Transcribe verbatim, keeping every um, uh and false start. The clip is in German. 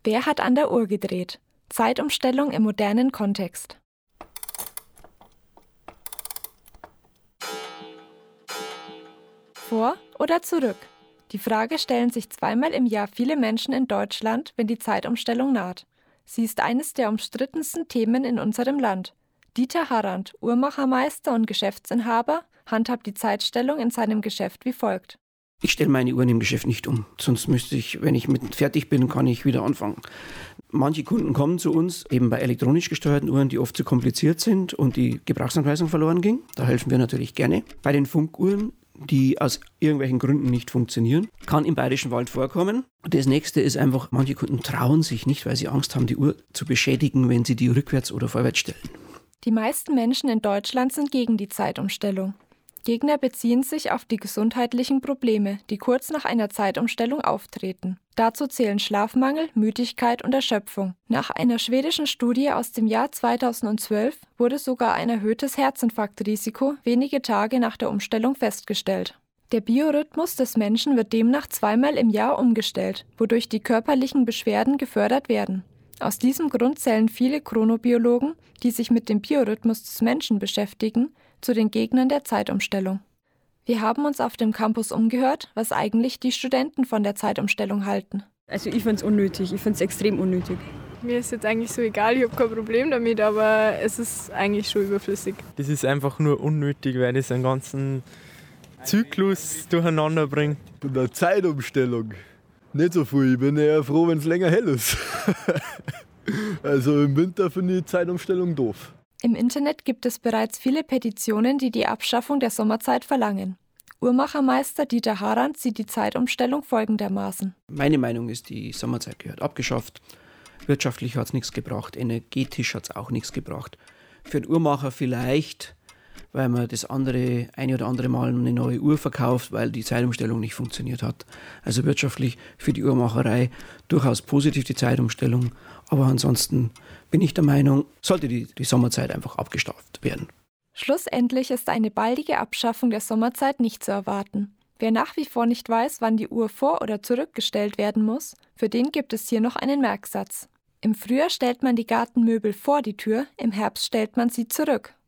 Wer hat an der Uhr gedreht? Zeitumstellung im modernen Kontext. Vor oder zurück? Die Frage stellen sich zweimal im Jahr viele Menschen in Deutschland, wenn die Zeitumstellung naht. Sie ist eines der umstrittensten Themen in unserem Land. Dieter Harrand, Uhrmachermeister und Geschäftsinhaber, handhabt die Zeitstellung in seinem Geschäft wie folgt. Ich stelle meine Uhren im Geschäft nicht um, sonst müsste ich, wenn ich mit fertig bin, kann ich wieder anfangen. Manche Kunden kommen zu uns, eben bei elektronisch gesteuerten Uhren, die oft zu kompliziert sind und die Gebrauchsanweisung verloren ging. Da helfen wir natürlich gerne. Bei den Funkuhren, die aus irgendwelchen Gründen nicht funktionieren, kann im Bayerischen Wald vorkommen. Das nächste ist einfach, manche Kunden trauen sich nicht, weil sie Angst haben, die Uhr zu beschädigen, wenn sie die rückwärts oder vorwärts stellen. Die meisten Menschen in Deutschland sind gegen die Zeitumstellung. Gegner beziehen sich auf die gesundheitlichen Probleme, die kurz nach einer Zeitumstellung auftreten. Dazu zählen Schlafmangel, Müdigkeit und Erschöpfung. Nach einer schwedischen Studie aus dem Jahr zweitausendzwölf wurde sogar ein erhöhtes Herzinfarktrisiko wenige Tage nach der Umstellung festgestellt. Der Biorhythmus des Menschen wird demnach zweimal im Jahr umgestellt, wodurch die körperlichen Beschwerden gefördert werden. Aus diesem Grund zählen viele Chronobiologen, die sich mit dem Biorhythmus des Menschen beschäftigen, zu den Gegnern der Zeitumstellung. Wir haben uns auf dem Campus umgehört, was eigentlich die Studenten von der Zeitumstellung halten. Also ich finde es unnötig, ich finde es extrem unnötig. Mir ist jetzt eigentlich so egal, ich habe kein Problem damit, aber es ist eigentlich schon überflüssig. Das ist einfach nur unnötig, weil das einen ganzen Zyklus durcheinander bringt. Von der Zeitumstellung nicht so viel, ich bin eher froh, wenn es länger hell ist. Also im Winter finde ich die Zeitumstellung doof. Im Internet gibt es bereits viele Petitionen, die die Abschaffung der Sommerzeit verlangen. Uhrmachermeister Dieter Harrand sieht die Zeitumstellung folgendermaßen. Meine Meinung ist, die Sommerzeit gehört abgeschafft. Wirtschaftlich hat es nichts gebracht, energetisch hat es auch nichts gebracht. Für den Uhrmacher vielleicht, weil man das andere eine oder andere Mal eine neue Uhr verkauft, weil die Zeitumstellung nicht funktioniert hat. Also wirtschaftlich für die Uhrmacherei durchaus positiv die Zeitumstellung, aber ansonsten bin ich der Meinung, sollte die, die Sommerzeit einfach abgeschafft werden. Schlussendlich ist eine baldige Abschaffung der Sommerzeit nicht zu erwarten. Wer nach wie vor nicht weiß, wann die Uhr vor- oder zurückgestellt werden muss, für den gibt es hier noch einen Merksatz. Im Frühjahr stellt man die Gartenmöbel vor die Tür, im Herbst stellt man sie zurück.